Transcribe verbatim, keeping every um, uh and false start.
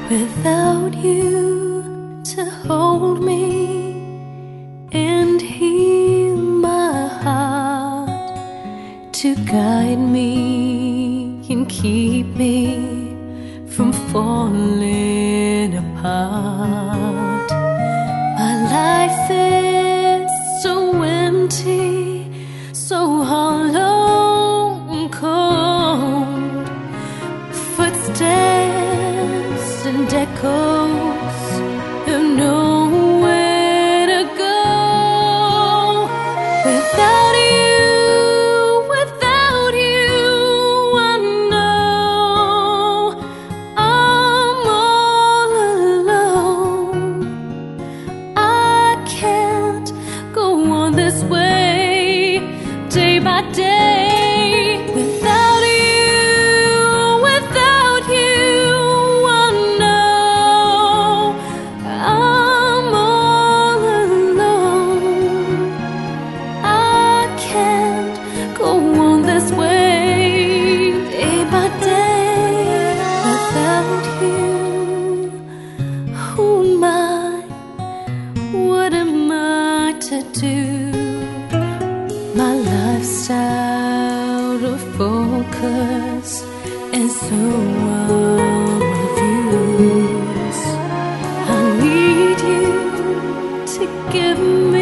without you to hold me and heal my heart, to guide me and keep me from falling apart. My life is so empty, so hollow and cold. Footsteps and echoes have nowhere to go. Without you, without you, I know I'm all alone. I can't go on this way, day by day. Without you, without you, I know I'm all alone. I can't go on this way, day by day. Without you, who am I? What am I to do? My life's out of focus, and so are yours. I need you to give me